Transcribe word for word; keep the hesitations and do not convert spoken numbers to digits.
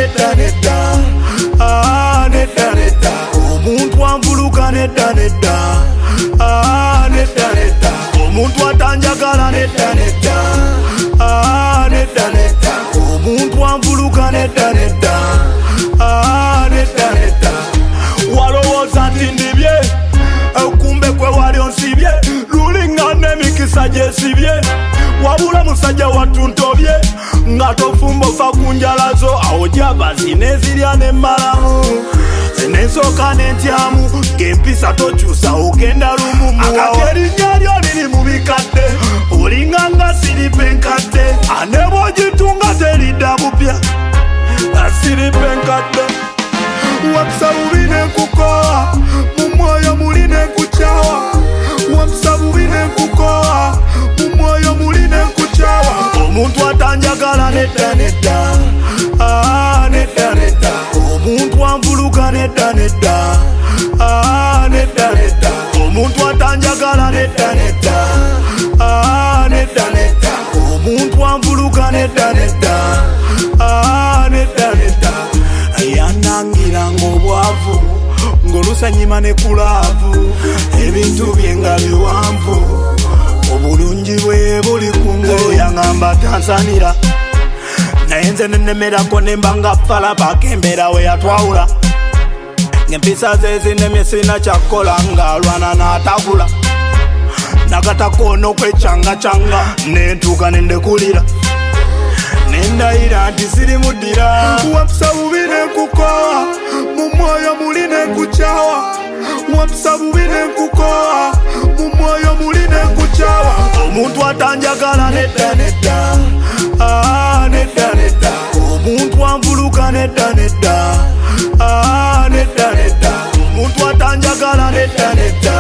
nedda nedda ah nedda nedda omuntu anvuluka nedda nedda ah nedda nedda omuntu atanjagala nedda nedda ah nedda nedda omuntu anvuluka nedda nedda ah nedda nedda walowooza nti ndibye kumbe kwe wali onsibye lulinga n'emikisa gyesibye wabula musajja watuntobye nga tofumba ofa ku njalazo awo jabazi nezirya nemmalamu nensooka n'entyamu ng'empisa tokyusa ogenda lumu muwawa erinnya lyo liri mu bikadde olinga nga siripa enkadde ane bw'ogitunga teridda bupya siripa enkadde wapsa bubi n'enkukoa mu mwoyo muli n'enkukyawa wapsa bubi n'enkukoa mu mwoyo muli n'enkukyawa omuntu atanjagala nedda nedda ah nedda nedda omuntu anvuluka nedda nedda ah nedda nedda omuntu atanjagala nedda nedda ah nedda nedda omuntu anvuluka nedda nedda ah nedda nedda yanangiranga obwavu ng'olusanyima ne kulaavu ebintu bye nga biwanvu obulungi bwe buli kungulu yaŋŋamba tansanira naye nze nenemerako nemba nga falaba akembeera we yatwawula ng'empisa ze zinemye sirina kyakkola ng'alwana n'atabula nagatakona okwecangacanga nentuuka nendekulira nendayira nti sirimuddira wapsa bubi n'enkukoa mu mwoyo muli n'enkukyawa wapsa bubi n'enkukoa mu mwoyo muli n'enkukyawa omuntu atanjagala nedda nedda ah nedda nedda omuntu anvuluka nedda nedda ah nedda nedda omuntu atanjagala nedda nedda